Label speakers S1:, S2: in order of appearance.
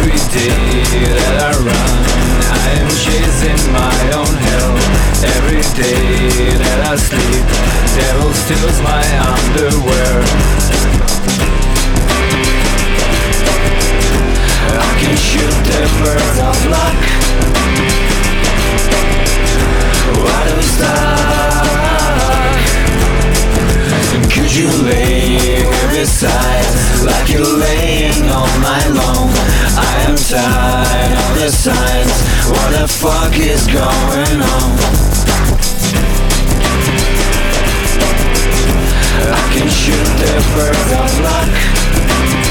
S1: Every day that I run, I am chasing my own hell. Every day that I sleep, devil steals my underwear. I can shoot the birds of luck. Why do we stop? Could you lay here beside, like you're laying all night long? I am tired of the signs. What the fuck is going on? I can shoot the birds of luck.